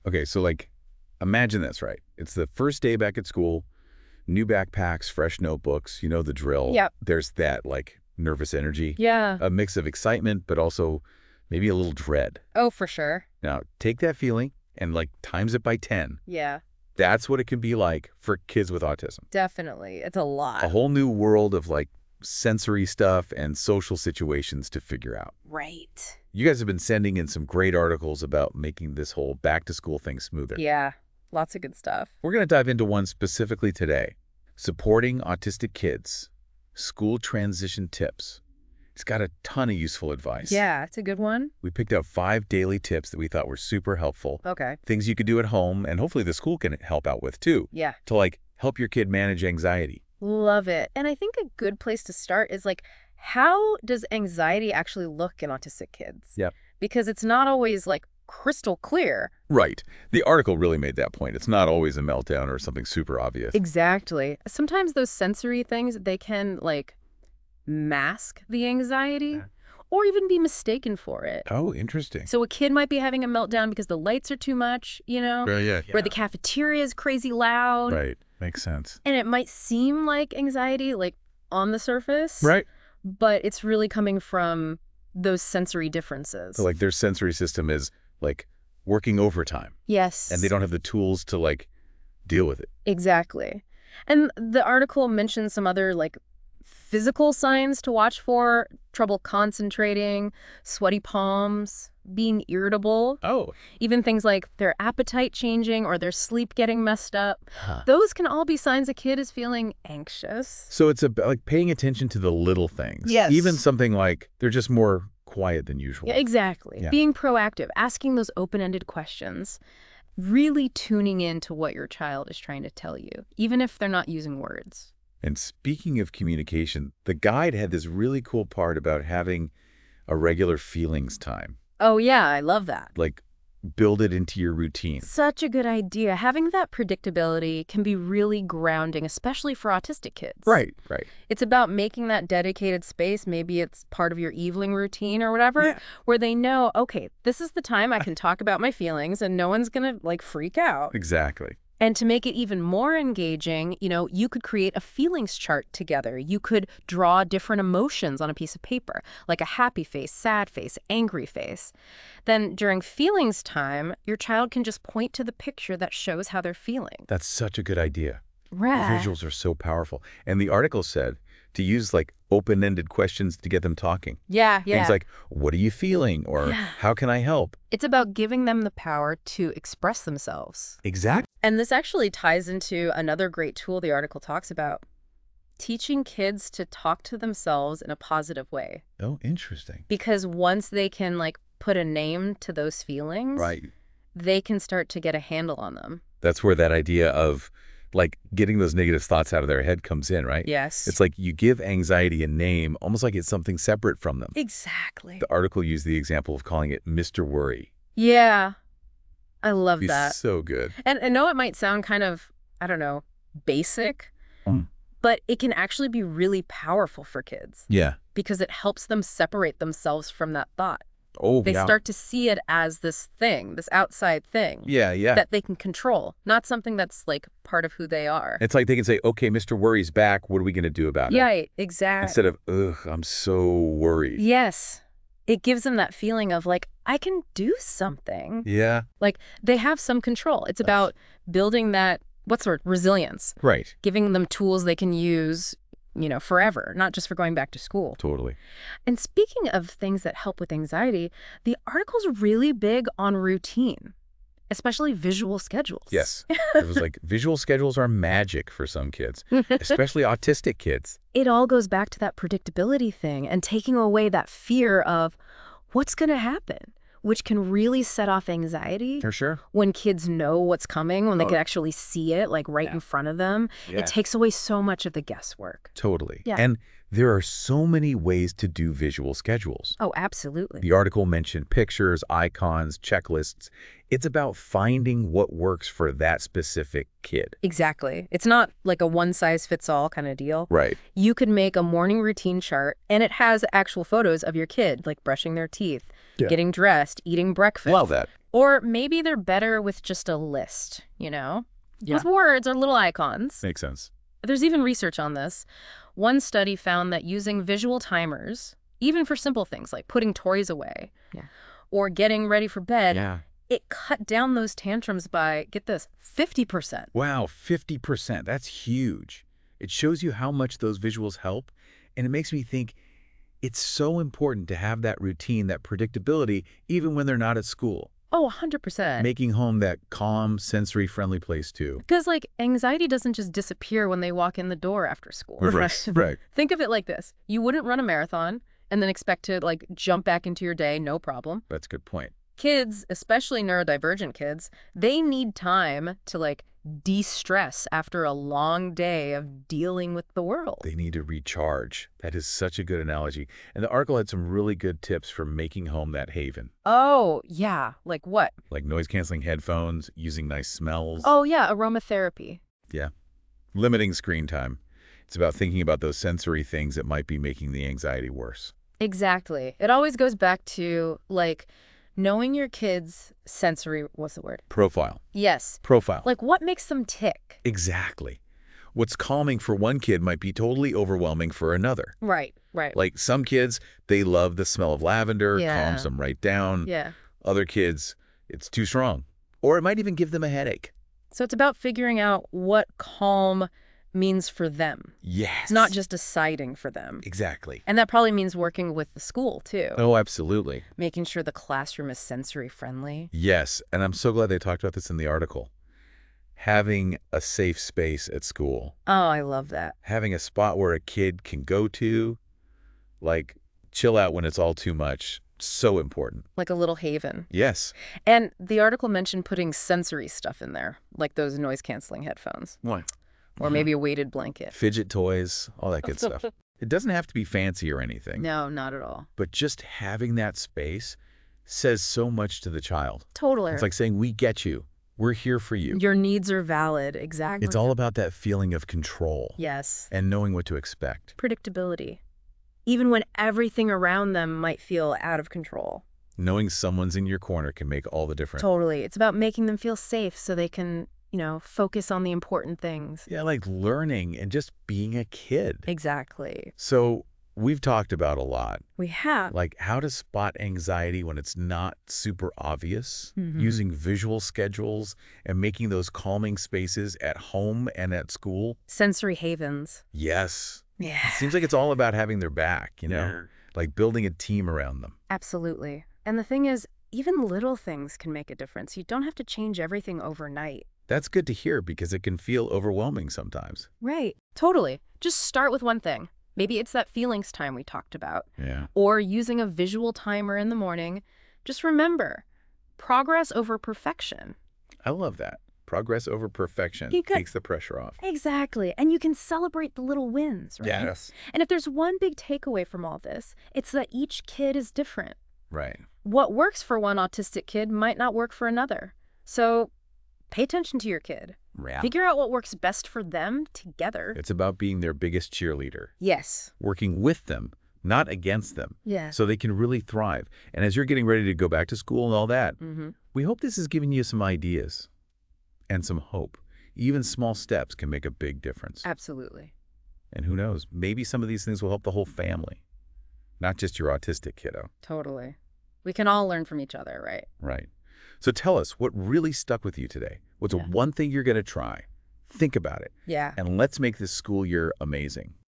Okay, so like, imagine this, right? It's the first day back at school, new backpacks, fresh notebooks, you know the drill. Yep. There's that, like, nervous energy, Yeah. a mix of excitement, but also maybe a little dread. Oh, for sure. Now, take that feeling and, like, times it by 10. Yeah, That's what it can be like for kids with autism. definitely. It's a lot. A whole new world of, like, sensory stuff and social situations to figure out. Right. You guys have been sending in some great articles about making this whole back-to-school thing smoother. Yeah, lots of good stuff. We're going to dive into one specifically today, supporting autistic kids, school transition tips. It's got a ton of useful advice. Yeah, it's a good one. We picked out 5 daily tips that we thought were super helpful, Okay. things you could do at home, and hopefully the school can help out with too, Yeah. to like help your kid manage anxiety. Love it. And I think a good place to start is like, how does anxiety actually look in autistic kids? Yep. Because it's not always like crystal clear. Right. The article really made that point. It's not always a meltdown or something super obvious. Exactly. Sometimes those sensory things, they can like mask the anxiety or even be mistaken for it. Oh, interesting. So a kid might be having a meltdown because the lights are too much, you know, Yeah. or the cafeteria is crazy loud. Right. Makes sense. And it might seem like anxiety, like on the surface. Right. But it's really coming from those sensory differences. So like their sensory system is like working overtime Yes. and they don't have the tools to like deal with it. Exactly. And the article mentions some other like physical signs to watch for: trouble concentrating, sweaty palms, being irritable, Oh. even things like their appetite changing or their sleep getting messed up. Huh. Those can all be signs a kid is feeling anxious. So it's about like paying attention to the little things. Yes. Even something like they're just more quiet than usual. Yeah, exactly. Yeah. Being proactive, asking those open-ended questions, really tuning in to what your child is trying to tell you, even if they're not using words. And speaking of communication, the guide had this really cool part about having a regular feelings time. Oh, yeah, I love that. Like build it into your routine. Such a good idea. Having that predictability can be really grounding, especially for autistic kids. Right. It's about making that dedicated space, maybe it's part of your evening routine or whatever, where they know, okay, this is the time I can talk about my feelings and no one's going to like freak out. Exactly. And to make it even more engaging, you know, you could create a feelings chart together. You could draw different emotions on a piece of paper, like a happy face, sad face, angry face. Then during feelings time, your child can just point to the picture that shows how they're feeling. That's such a good idea. Right. Visuals are so powerful. And the article said to use like open-ended questions to get them talking. Yeah. Things like, what are you feeling? Or how can I help? It's about giving them the power to express themselves. Exactly. And this actually ties into another great tool the article talks about: teaching kids to talk to themselves in a positive way. Oh, interesting. Because once they can like put a name to those feelings, Right. they can start to get a handle on them. That's where that idea of like getting those negative thoughts out of their head comes in, right? Yes. It's like you give anxiety a name, almost like it's something separate from them. Exactly. The article used the example of calling it Mr. Worry. Yeah. I love He's that. so good. And I know it might sound kind of, I don't know, basic, but it can actually be really powerful for kids Yeah. because it helps them separate themselves from that thought. Oh, They yeah. start to see it as this thing, this outside thing Yeah. that they can control, not something that's like part of who they are. It's like they can say, okay, Mr. Worry's back. What are we going to do about it? Yeah, exactly. Instead of, ugh, I'm so worried. Yes. It gives them that feeling of like, I can do something. Yeah. Like they have some control. It's about building that, resilience, Right. giving them tools they can use, you know, forever, not just for going back to school. Totally. And speaking of things that help with anxiety, the article's really big on routine, especially visual schedules. Yes. It was like visual schedules are magic for some kids, especially autistic kids. It all goes back to that predictability thing and taking away that fear of what's going to happen, which can really set off anxiety. For sure. When kids know what's coming, when they can actually see it like right in front of them, it takes away so much of the guesswork. Totally. Yeah. And there are so many ways to do visual schedules. Oh, absolutely. The article mentioned pictures, icons, checklists. It's about finding what works for that specific kid. Exactly. It's not like a one-size-fits-all kind of deal. Right. You could make a morning routine chart, and it has actual photos of your kid, like brushing their teeth, getting dressed, eating breakfast. Love that. Or maybe they're better with just a list, with words or little icons. Makes sense. There's even research on this. One study found that using visual timers, even for simple things like putting toys away or getting ready for bed, it cut down those tantrums by, get this, 50%. Wow, 50%. That's huge. It shows you how much those visuals help, and it makes me think it's so important to have that routine, that predictability, even when they're not at school. Oh, 100%. Making home that calm, sensory-friendly place, too. Because, anxiety doesn't just disappear when they walk in the door after school. Right. Think of it like this. You wouldn't run a marathon and then expect to, jump back into your day, no problem. That's a good point. Kids, especially neurodivergent kids, they need time to, de-stress after a long day of dealing with the world. They need to recharge. That is such a good analogy. And the article had some really good tips for making home that haven. Oh, yeah. Like what? Like noise-canceling headphones, using nice smells. Oh, yeah, aromatherapy. Yeah. Limiting screen time. It's about thinking about those sensory things that might be making the anxiety worse. Exactly. It always goes back to, knowing your kids' sensory, what's the word? Profile. Yes. Profile. What makes them tick? Exactly. What's calming for one kid might be totally overwhelming for another. Right. Like some kids, they love the smell of lavender, calms them right down. Yeah. Other kids, it's too strong. Or it might even give them a headache. So it's about figuring out what calm means for them. Yes. Not just deciding for them. Exactly. And that probably means working with the school, too. Oh, absolutely. Making sure the classroom is sensory friendly. Yes, and I'm so glad they talked about this in the article. Having a safe space at school. Oh, I love that. Having a spot where a kid can go to, chill out when it's all too much. So important. Like a little haven. Yes. And the article mentioned putting sensory stuff in there, like those noise-canceling headphones. What? Or maybe a weighted blanket. Fidget toys, all that good stuff. It doesn't have to be fancy or anything. No, not at all. But just having that space says so much to the child. Totally. It's like saying, we get you. We're here for you. Your needs are valid. Exactly. It's all about that feeling of control. Yes. And knowing what to expect. Predictability. Even when everything around them might feel out of control. Knowing someone's in your corner can make all the difference. Totally. It's about making them feel safe so they can, focus on the important things. Yeah, like learning and just being a kid. Exactly. So we've talked about a lot. We have. Like how to spot anxiety when it's not super obvious, using visual schedules and making those calming spaces at home and at school. Sensory havens. Yes. Yeah. It seems like it's all about having their back, like building a team around them. Absolutely. And the thing is, even little things can make a difference. You don't have to change everything overnight. That's good to hear because it can feel overwhelming sometimes. Right. Totally. Just start with one thing. Maybe it's that feelings time we talked about. Yeah. Or using a visual timer in the morning. Just remember, progress over perfection. I love that. Progress over perfection takes the pressure off. Exactly. And you can celebrate the little wins, right? Yes. And if there's one big takeaway from all this, it's that each kid is different. Right. What works for one autistic kid might not work for another. So pay attention to your kid. Yeah. Figure out what works best for them together. It's about being their biggest cheerleader. Yes. Working with them, not against them. Yeah. So they can really thrive. And as you're getting ready to go back to school and all that, we hope this has given you some ideas and some hope. Even small steps can make a big difference. Absolutely. And who knows, maybe some of these things will help the whole family, not just your autistic kiddo. Totally. We can all learn from each other, right? Right. So tell us what really stuck with you today. What's one thing you're going to try? Think about it. Yeah. And let's make this school year amazing.